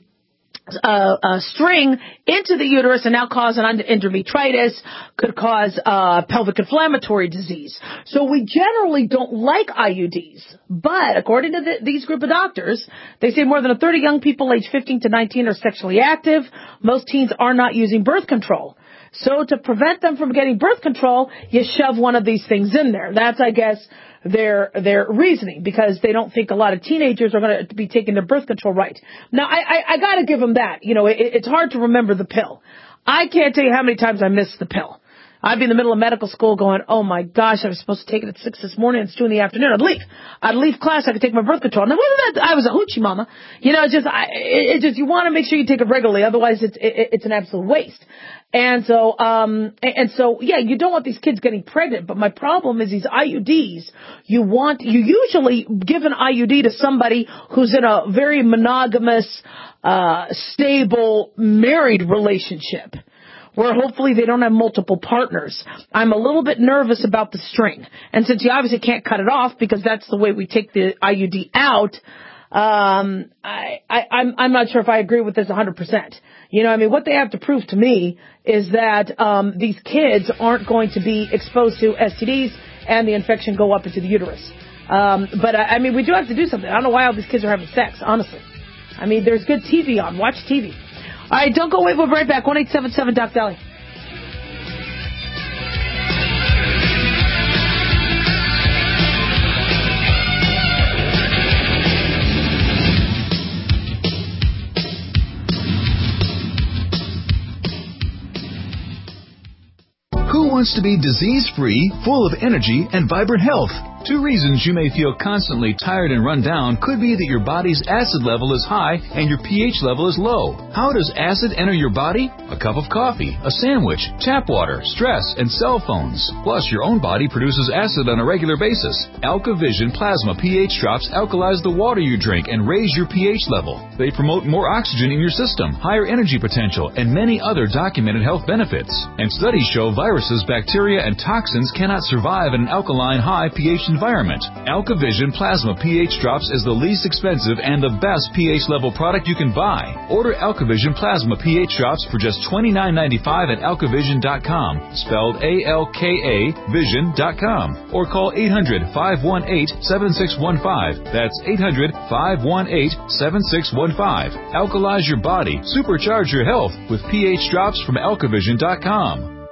uh, uh, string into the uterus and now cause an endometritis, could cause uh, pelvic inflammatory disease. So we generally don't like I U Ds, but according to the, these group of doctors, they say more than a third of young people aged fifteen to nineteen are sexually active. Most teens are not using birth control. So to prevent them from getting birth control, you shove one of these things in there. That's, I guess, their their reasoning, because they don't think a lot of teenagers are going to be taking their birth control right. Now, I, I, I got to give them that. You know, it, it's hard to remember the pill. I can't tell you how many times I missed the pill. I'd be in the middle of medical school going, oh my gosh, I was supposed to take it at six this morning, it's two in the afternoon. I'd leave. I'd leave class, I could take my birth control. Now, wasn't that, I was a hoochie mama. You know, it's just, I, it, it just, you want to make sure you take it regularly, otherwise it's, it, it's an absolute waste. And so, um, and so, yeah, you don't want these kids getting pregnant, but my problem is these I U Ds, you want, you usually give an I U D to somebody who's in a very monogamous, uh, stable, married relationship, where hopefully they don't have multiple partners. I'm a little bit nervous about the string. And since you obviously can't cut it off, because that's the way we take the I U D out, um, I, I, I'm, I'm not sure if I agree with this one hundred percent. You know, I mean, what they have to prove to me is that um, these kids aren't going to be exposed to S T Ds and the infection go up into the uterus. Um, but, I, I mean, we do have to do something. I don't know why all these kids are having sex, honestly. I mean, there's good T V on. Watch T V. All right, don't go away. We'll be right back. one eight seven seven Doc Dolly. Who wants to be disease-free, full of energy, and vibrant health? Two reasons you may feel constantly tired and run down could be that your body's acid level is high and your pH level is low. How does acid enter your body? A cup of coffee, a sandwich, tap water, stress, and cell phones. Plus, your own body produces acid on a regular basis. AlkaVision Plasma pH drops alkalize the water you drink and raise your pH level. They promote more oxygen in your system, higher energy potential, and many other documented health benefits. And studies show viruses, bacteria, and toxins cannot survive in an alkaline high pH environment. AlkaVision Plasma pH Drops is the least expensive and the best pH level product you can buy. Order AlkaVision Plasma pH Drops for just twenty-nine ninety-five at alkavision dot com, spelled A L K A vision dot com, or call eight hundred, five one eight, seven six one five. That's eight hundred, five one eight, seven six one five. Alkalize your body, supercharge your health with pH Drops from alkavision dot com.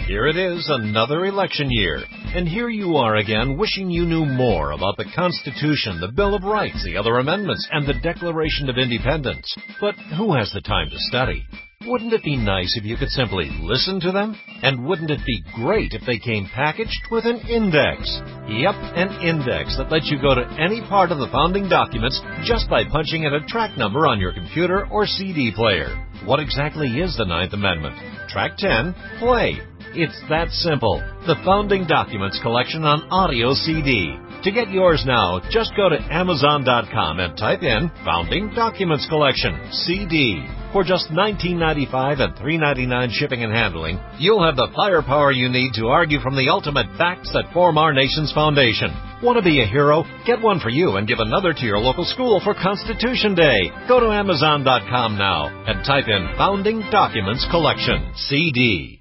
Here it is, another election year. And here you are again, wishing you knew more about the Constitution, the Bill of Rights, the other amendments, and the Declaration of Independence. But who has the time to study? Wouldn't it be nice if you could simply listen to them? And wouldn't it be great if they came packaged with an index? Yep, an index that lets you go to any part of the founding documents just by punching in a track number on your computer or C D player. What exactly is the Ninth Amendment? Track ten, play. It's that simple. The Founding Documents Collection on audio C D. To get yours now, just go to Amazon dot com and type in Founding Documents Collection, C D. For just nineteen ninety-five dollars and three dollars and ninety-nine cents shipping and handling, you'll have the firepower you need to argue from the ultimate facts that form our nation's foundation. Want to be a hero? Get one for you and give another to your local school for Constitution Day. Go to Amazon dot com now and type in Founding Documents Collection, C D.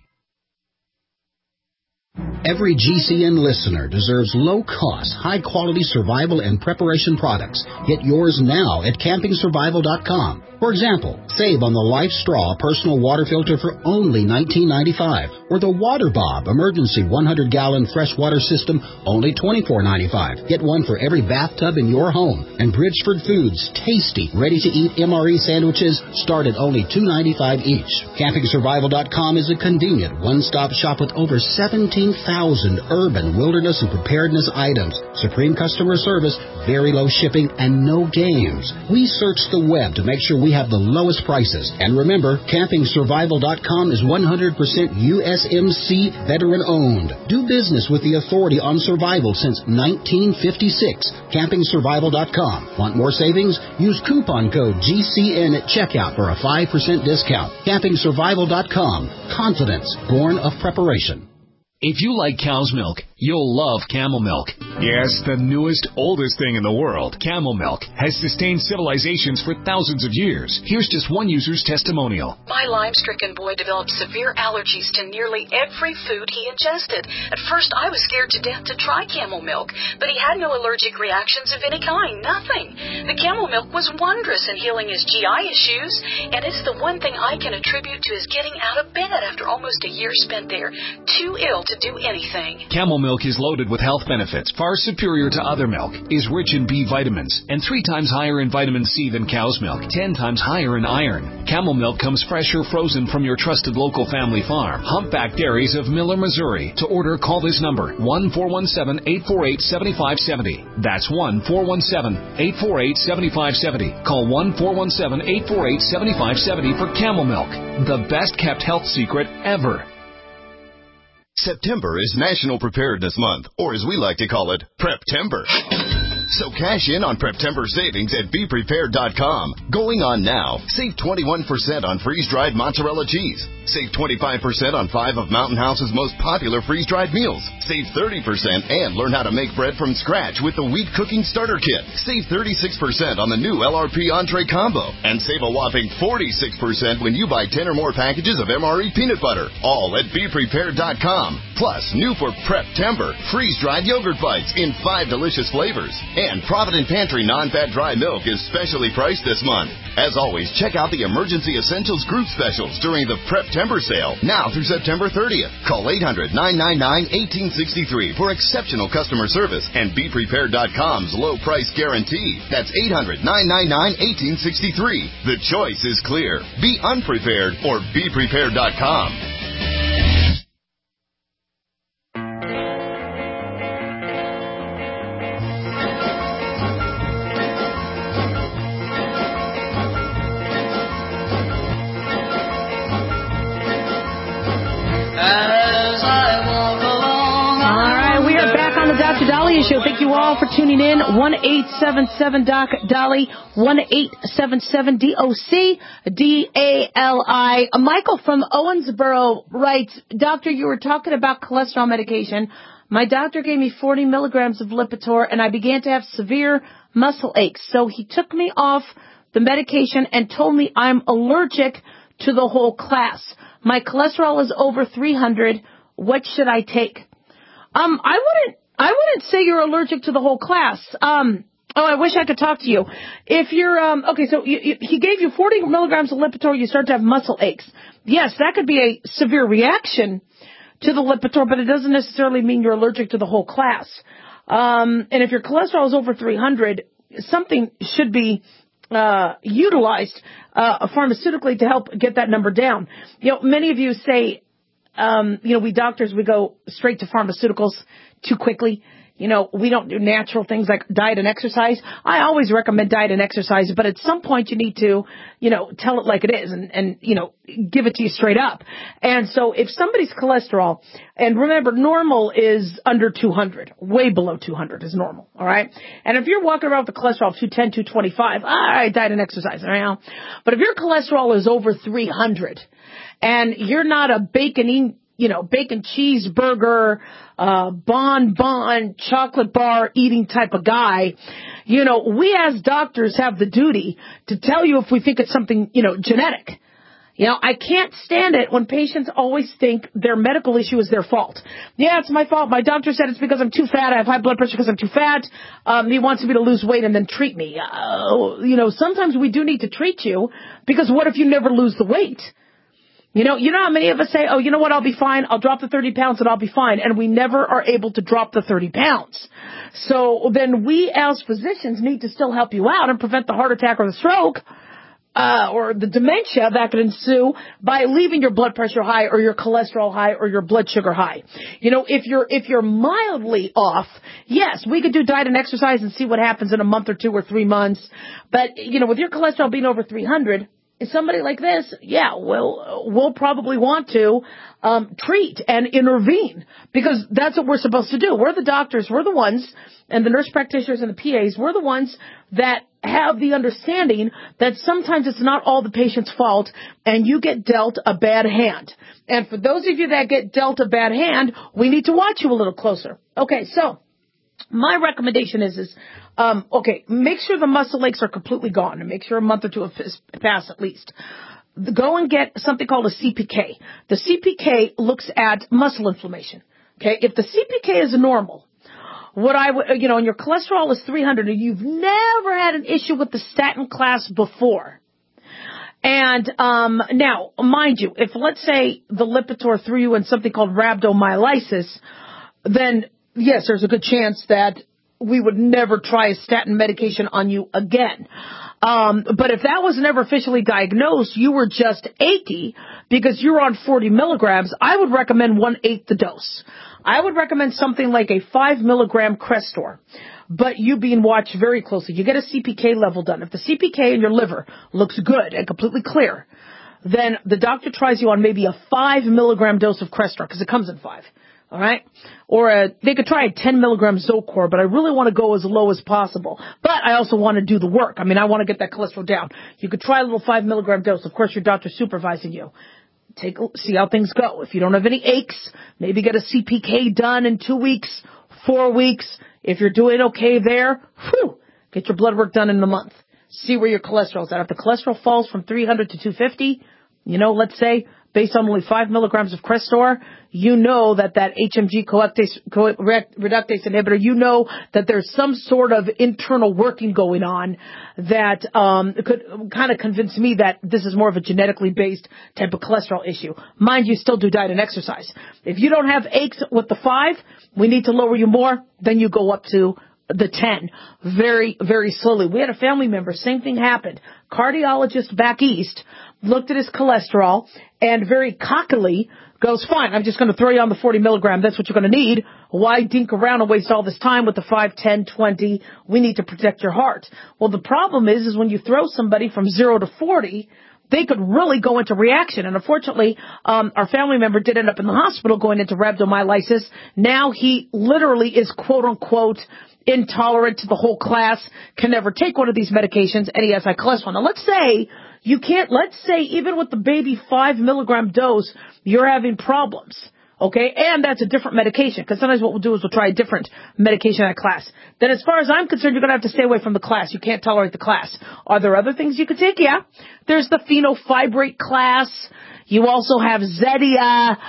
Every G C N listener deserves low-cost, high-quality survival and preparation products. Get yours now at camping survival dot com. For example, save on the Life Straw personal water filter for only nineteen ninety-five dollars, or the Water Bob emergency one hundred gallon freshwater system, only twenty-four ninety-five. Get one for every bathtub in your home. And Bridgeford Foods tasty, ready-to-eat M R E sandwiches start at only two ninety-five each. camping survival dot com is a convenient one-stop shop with over seventeen thousand urban, wilderness, and preparedness items. Supreme customer service, very low shipping, and no games. We search the web to make sure we have the lowest prices. And remember, camping survival dot com is one hundred percent U S M C veteran-owned. Do business with the authority on survival since nineteen fifty-six. camping survival dot com. Want more savings? Use coupon code G C N at checkout for a five percent discount. camping survival dot com. Confidence born of preparation. If you like cow's milk, you'll love Camel Milk. Yes, the newest, oldest thing in the world. Camel Milk has sustained civilizations for thousands of years. Here's just one user's testimonial. My Lyme-stricken boy developed severe allergies to nearly every food he ingested. At first, I was scared to death to try Camel Milk, but he had no allergic reactions of any kind, nothing. The Camel Milk was wondrous in healing his G I issues, and it's the one thing I can attribute to his getting out of bed after almost a year spent there, too ill to do anything. Camel Milk is loaded with health benefits far superior to other milk, is rich in B vitamins, and three times higher in vitamin C than cow's milk, ten times higher in iron. Camel Milk comes fresh or frozen from your trusted local family farm. Humpback Dairies of Miller, Missouri. To order, call this number, one four one seven, eight four eight, seven five seven zero. That's one four one seven, eight four eight, seven five seven zero. Call one four one seven, eight four eight, seven five seven zero for Camel Milk, the best kept health secret ever. September is National Preparedness Month, or as we like to call it, Prep-tember. So cash in on Prep-tember savings at be prepared dot com. Going on now, save twenty-one percent on freeze-dried mozzarella cheese. Save twenty-five percent on five of Mountain House's most popular freeze-dried meals. Save thirty percent and learn how to make bread from scratch with the Wheat Cooking Starter Kit. Save thirty-six percent on the new L R P Entree Combo. And save a whopping forty-six percent when you buy ten or more packages of M R E peanut butter. All at be prepared dot com. Plus, new for Prep-tember, freeze-dried yogurt bites in five delicious flavors. And Provident Pantry non-fat dry milk is specially priced this month. As always, check out the Emergency Essentials group specials during the Prep-tember sale, now through September thirtieth. Call eight hundred, nine nine nine, one eight six three for exceptional customer service and be prepared dot com's low price guarantee. That's eight hundred, nine nine nine, one eight six three. The choice is clear. Be unprepared or be prepared dot com. Doctor Dahlia Show. Thank you all for tuning in. one eight seven seven doc Dolly, one eight seven seven D O C D A L I. Michael from Owensboro writes, Doctor, you were talking about cholesterol medication. My doctor gave me forty milligrams of Lipitor, and I began to have severe muscle aches. So he took me off the medication and told me I'm allergic to the whole class. My cholesterol is over three hundred. What should I take? Um, I wouldn't I wouldn't say you're allergic to the whole class. Um, oh, I wish I could talk to you. If you're, um, okay, so you, you, he gave you forty milligrams of Lipitor, you start to have muscle aches. Yes, that could be a severe reaction to the Lipitor, but it doesn't necessarily mean you're allergic to the whole class. Um, and if your cholesterol is over three hundred, something should be uh, utilized uh, pharmaceutically to help get that number down. You know, many of you say, um, you know, we doctors, we go straight to pharmaceuticals too quickly. You know, we don't do natural things like diet and exercise. I always recommend diet and exercise, but at some point you need to, you know, tell it like it is and, and, you know, give it to you straight up. And so if somebody's cholesterol, and remember, normal is under two hundred, way below two hundred is normal, all right? And if you're walking around with a cholesterol of two ten, two twenty-five, all right, diet and exercise, all right? But if your cholesterol is over three hundred and you're not a bacon you know, bacon cheeseburger, uh, bonbon, chocolate bar eating type of guy, you know, we as doctors have the duty to tell you if we think it's something, you know, genetic. You know, I can't stand it when patients always think their medical issue is their fault. Yeah, it's my fault. My doctor said it's because I'm too fat. I have high blood pressure because I'm too fat. Um, he wants me to lose weight and then treat me. Uh, you know, sometimes we do need to treat you because what if you never lose the weight? You know, you know how many of us say, oh, you know what, I'll be fine. I'll drop the thirty pounds and I'll be fine. And we never are able to drop the thirty pounds. So then we as physicians need to still help you out and prevent the heart attack or the stroke, uh, or the dementia that could ensue by leaving your blood pressure high or your cholesterol high or your blood sugar high. You know, if you're, if you're mildly off, yes, we could do diet and exercise and see what happens in a month or two or three months. But, you know, with your cholesterol being over three hundred, somebody like this, yeah, we'll, we'll probably want to um, treat and intervene because that's what we're supposed to do. We're the doctors. We're the ones, and the nurse practitioners and the P As, we're the ones that have the understanding that sometimes it's not all the patient's fault and you get dealt a bad hand. And for those of you that get dealt a bad hand, we need to watch you a little closer. Okay, so my recommendation is, is Um, okay, make sure the muscle aches are completely gone and make sure a month or two have passed at least. Go and get something called a C P K. The C P K looks at muscle inflammation. Okay, if the C P K is normal, what I would, you know, and your cholesterol is three hundred and you've never had an issue with the statin class before. And, um, now, mind you, if let's say the Lipitor threw you in something called rhabdomyolysis, then yes, there's a good chance that we would never try a statin medication on you again. Um, but if that was never officially diagnosed, you were just achy because you're on forty milligrams, I would recommend one-eighth the dose. I would recommend something like a five milligram Crestor, but you being watched very closely. You get a C P K level done. If the C P K in your liver looks good and completely clear, then the doctor tries you on maybe a five milligram dose of Crestor because it comes in five. All right? Or a, they could try a ten milligram Zocor, but I really want to go as low as possible. But I also want to do the work. I mean, I want to get that cholesterol down. You could try a little five milligram dose. Of course, your doctor's supervising you. Take, see how things go. If you don't have any aches, maybe get a C P K done in two weeks, four weeks. If you're doing okay there, whew, get your blood work done in a month. See where your cholesterol's at. If the cholesterol falls from three hundred to two fifty, you know, let's say, based on only five milligrams of Crestor, you know that that H M G coactase, co- reductase inhibitor, you know that there's some sort of internal working going on that um, could kind of convince me that this is more of a genetically based type of cholesterol issue. Mind you, still do diet and exercise. If you don't have aches with the five, we need to lower you more, then you go up to the ten very, very slowly. We had a family member, same thing happened. Cardiologist back east looked at his cholesterol and very cockily goes, fine, I'm just going to throw you on the forty milligram. That's what you're going to need. Why dink around and waste all this time with the five, ten, twenty? We need to protect your heart. Well, the problem is, is when you throw somebody from zero to forty, they could really go into reaction. And unfortunately, um, our family member did end up in the hospital going into rhabdomyolysis. Now he literally is quote unquote intolerant to the whole class, can never take one of these medications, and he has high cholesterol. Now let's say you can't, let's say even with the baby five milligram dose, you're having problems. Okay, and that's a different medication, because sometimes what we'll do is we'll try a different medication at class. Then as far as I'm concerned, you're going to have to stay away from the class. You can't tolerate the class. Are there other things you could take? Yeah. There's the fenofibrate class. You also have Zetia.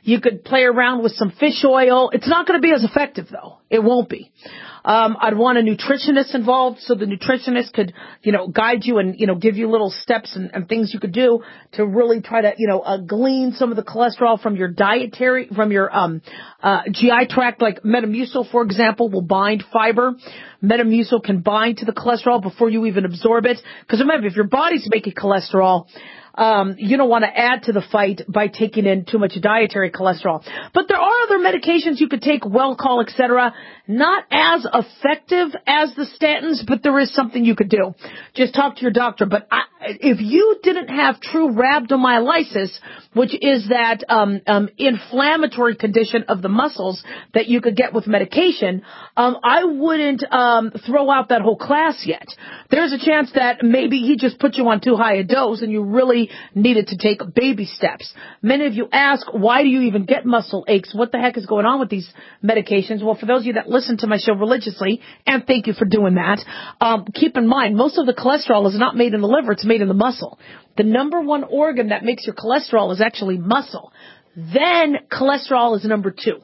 You could play around with some fish oil. It's not going to be as effective, though. It won't be. Um, I'd want a nutritionist involved so the nutritionist could, you know, guide you and, you know, give you little steps and, and things you could do to really try to, you know, uh, glean some of the cholesterol from your dietary, from your um, uh, G I tract. Like Metamucil, for example, will bind fiber. Metamucil can bind to the cholesterol before you even absorb it. Because remember, if your body's making cholesterol, Um, you don't want to add to the fight by taking in too much dietary cholesterol. But there are other medications you could take, Welchol, et cetera. Not as effective as the statins, but there is something you could do. Just talk to your doctor. But I, if you didn't have true rhabdomyolysis, which is that um, um, inflammatory condition of the muscles that you could get with medication, um, I wouldn't um, throw out that whole class yet. There's a chance that maybe he just put you on too high a dose and you really needed to take baby steps. Many of you ask, why do you even get muscle aches? What the heck is going on with these medications? Well, for those of you that listen to my show religiously, and thank you for doing that, um, keep in mind, most of the cholesterol is not made in the liver, it's made in the muscle. The number one organ that makes your cholesterol is actually muscle. Then cholesterol is number two.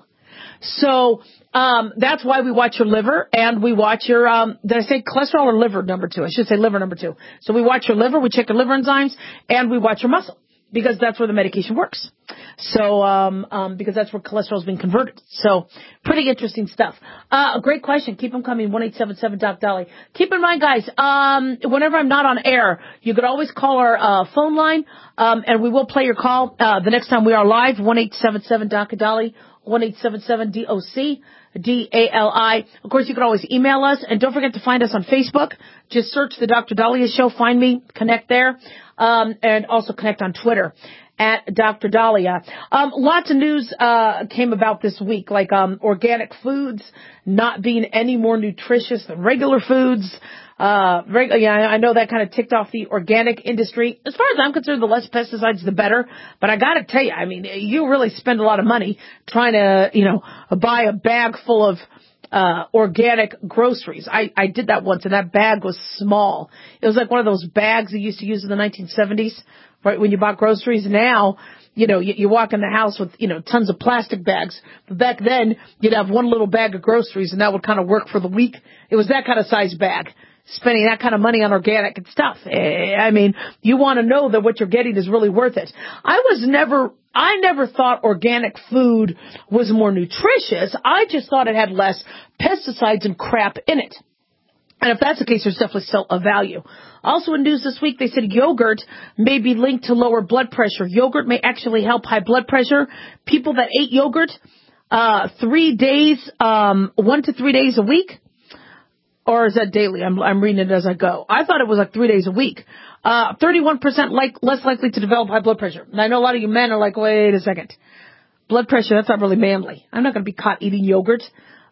So um that's why we watch your liver and we watch your, um did I say cholesterol or liver number two? I should say liver number two. So we watch your liver, we check your liver enzymes, and we watch your muscle because that's where the medication works. So, um um because that's where cholesterol is being converted. So pretty interesting stuff. Uh, a great question. Keep them coming. one eight seven seven Doc Dolly. Keep in mind, guys, um whenever I'm not on air, you could always call our uh phone line, um and we will play your call uh the next time we are live, one eight seven seven Doc Dolly. one eight seven seven D O C D A L I. Of course, you can always email us. And don't forget to find us on Facebook. Just search the Doctor Dahlia Show. Find me. Connect there. Um, and also connect on Twitter at Doctor Dahlia. Um, lots of news uh came about this week, like um organic foods not being any more nutritious than regular foods. Uh, reg- yeah, I know that kind of ticked off the organic industry. As far as I'm concerned, the less pesticides, the better. But I got to tell you, I mean, you really spend a lot of money trying to, you know, buy a bag full of uh organic groceries. I, I did that once, and that bag was small. It was like one of those bags they used to use in the nineteen seventies, right, when you bought groceries. Now, you know, you, you walk in the house with, you know, tons of plastic bags. But back then, you'd have one little bag of groceries, and that would kind of work for the week. It was that kind of size bag. Spending that kind of money on organic and stuff. I mean, you want to know that what you're getting is really worth it. I was never, I never thought organic food was more nutritious. I just thought it had less pesticides and crap in it. And if that's the case, there's definitely still a value. Also in news this week, they said yogurt may be linked to lower blood pressure. Yogurt may actually help high blood pressure. People that ate yogurt, uh, three days, um, one to three days a week. Or is that daily? I'm, I'm reading it as I go. I thought it was like three days a week. Uh, thirty-one percent like, less likely to develop high blood pressure. And I know a lot of you men are like, wait a second. Blood pressure, that's not really manly. I'm not going to be caught eating yogurt.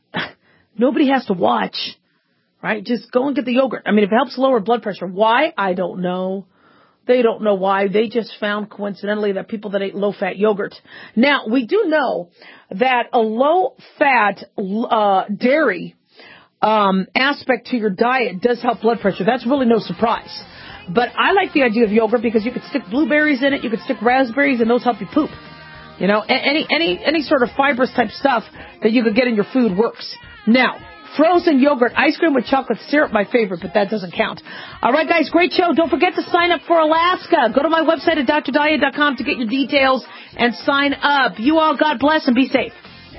Nobody has to watch, right? Just go and get the yogurt. I mean, if it helps lower blood pressure, why? I don't know. They don't know why. They just found coincidentally that people that ate low-fat yogurt. Now, we do know that a low-fat uh, dairy Um, aspect to your diet does help blood pressure. That's really no surprise. But I like the idea of yogurt because you could stick blueberries in it, you could stick raspberries, and those help you poop. You know, any any any sort of fibrous type stuff that you could get in your food works. Now, frozen yogurt, ice cream with chocolate syrup, my favorite, but that doesn't count. All right, guys, great show. Don't forget to sign up for Alaska. Go to my website at dr dahlia dot com to get your details and sign up. You all, God bless and be safe.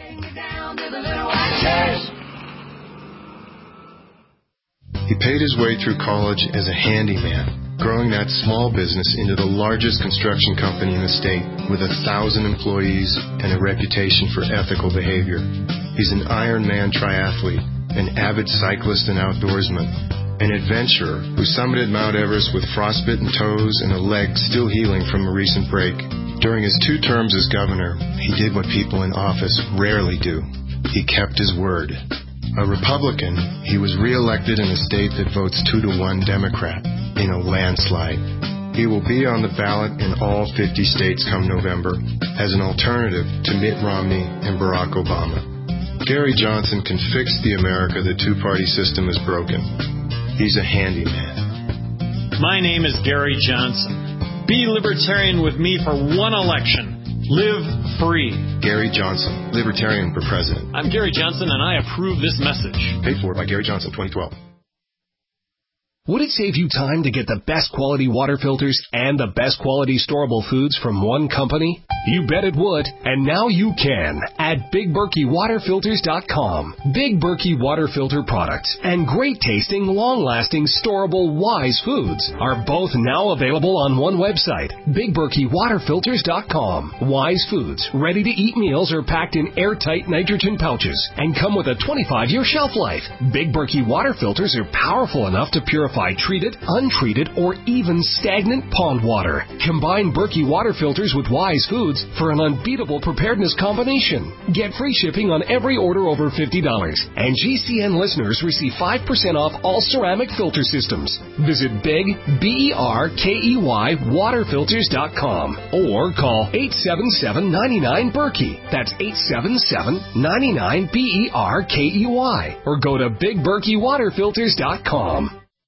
He paid his way through college as a handyman, growing that small business into the largest construction company in the state with a thousand employees and a reputation for ethical behavior. He's an Ironman triathlete, an avid cyclist and outdoorsman, an adventurer who summited Mount Everest with frostbitten toes and a leg still healing from a recent break. During his two terms as governor, he did what people in office rarely do. He kept his word. A Republican, he was re-elected in a state that votes two to one Democrat in a landslide. He will be on the ballot in all fifty states come November as an alternative to Mitt Romney and Barack Obama. Gary Johnson can fix the America the two-party system has broken. He's a handyman. My name is Gary Johnson. Be libertarian with me for one election. Live free. Gary Johnson, Libertarian for President. I'm Gary Johnson, and I approve this message. Paid for by Gary Johnson, twenty twelve. Would it save you time to get the best quality water filters and the best quality storable foods from one company? You bet it would, and now you can at Big Berkey Water Filters dot com. Big Berkey Water Filter products and great tasting, long-lasting, storable Wise foods are both now available on one website, Big Berkey Water Filters dot com. Wise foods, ready-to-eat meals are packed in airtight nitrogen pouches and come with a twenty-five year shelf life. Big Berkey Water Filters are powerful enough to purify treated, untreated, or even stagnant pond water. Combine Berkey Water Filters with Wise foods for an unbeatable preparedness combination. Get free shipping on every order over fifty dollars. And G C N listeners receive five percent off all ceramic filter systems. Visit Big, B E R K E Y, Water Filters dot com or call eight seven seven, nine nine, Berkey. That's eight seven seven, nine nine, B E R K E Y. Or go to Big Berkey Water Filters dot com.